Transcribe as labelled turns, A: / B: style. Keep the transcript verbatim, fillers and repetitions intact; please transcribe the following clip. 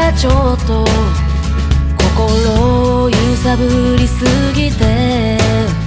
A: がちょっと心を揺さぶりすぎて